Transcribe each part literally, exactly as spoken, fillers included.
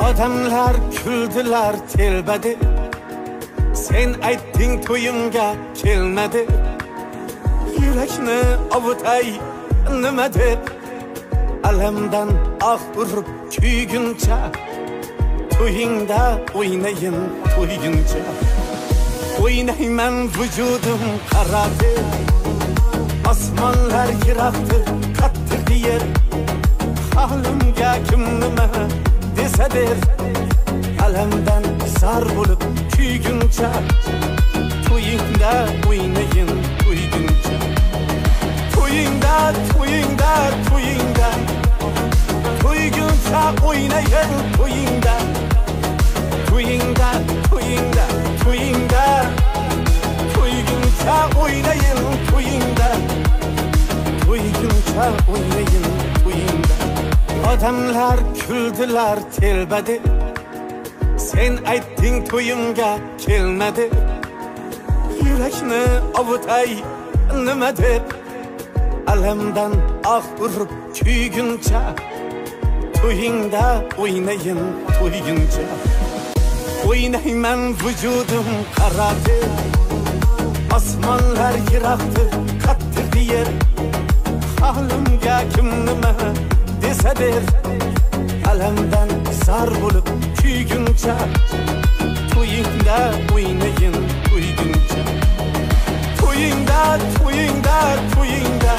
Odamlar kuldilar telbadi, sen aytding to'yimga kelmadi. Yurakni ovutay nima deb, alamdan ah urib kuyguncha, to'yingda o'ynayin to'yguncha. O'ynayman vujudim qaradi, osmonlar yiroqdir qattiq yer. Halimga kim nima desa der, alamdan zar bo'lib kuyguncha, to'yingda o'ynayin to'yguncha. To'yingda to'yingda to'yingda to'yguncha o'ynayin to'yingda. To'yingda to'yingda to'yingda to'yguncha o'ynayin to'yingda. To'yguncha o'ynayin to'yingda. Odamlar kuldilar telbadi, sen aytding to'yimga kelmadi. Yurakni ovutay nima deb, alamdan ah urib kuyguncha, to'yingda o'ynayin to'yguncha. O'ynayman vujudim qaradi, osmonlar yiroqdir qattiq yer. Halimga kim nima desa der, alamdan zar bo'lib kuyguncha, to'yingda o'ynayin to'yguncha. To'yingda to'yingda to'yingda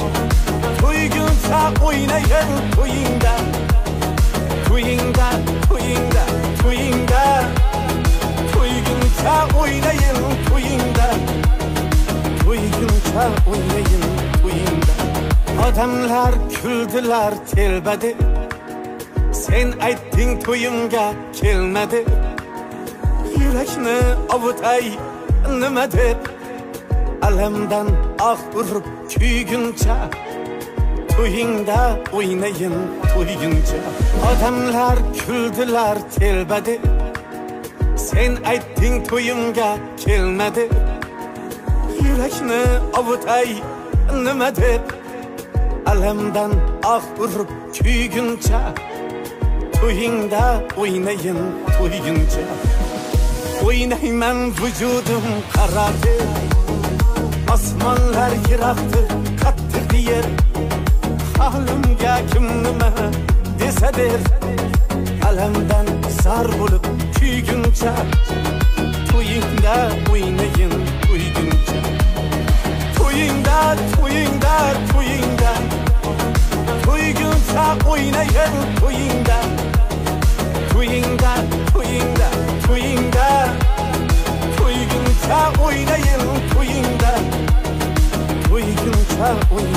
to'yguncha o'ynayin to'yingda. To'yingda to'yingda to'yingda to'yguncha o'ynayin to'yingda. To'yguncha o'ynayin to'yingda. Odamlar kuldilar telbadi, sen aytding to'yimga kelmadi. Yurakni ovutay nima deb, alamdan ah urib kuyguncha, to'yingda o'ynayin to'yguncha. Odamlar kuldilar telbadi, sen aytding to'yimga kelmadi. Yurakni ovutay nima deb, alamdan ah urib kuyguncha, to'yingda o'ynayin to'yguncha. O'ynayman vujudim qaradi, osmonlar yiroqdir qattiq yer. Halimga kim nima desa der, alamdan zar bo'lib kuyguncha, to'yingda o'ynayin to'yguncha. To'yingda to'yingda to'yingda to'yguncha o'ynayin to'yingda. To'yingda to'yingda to'yingda to'yguncha o'ynayin to'yingda. To'yguncha o'ynayin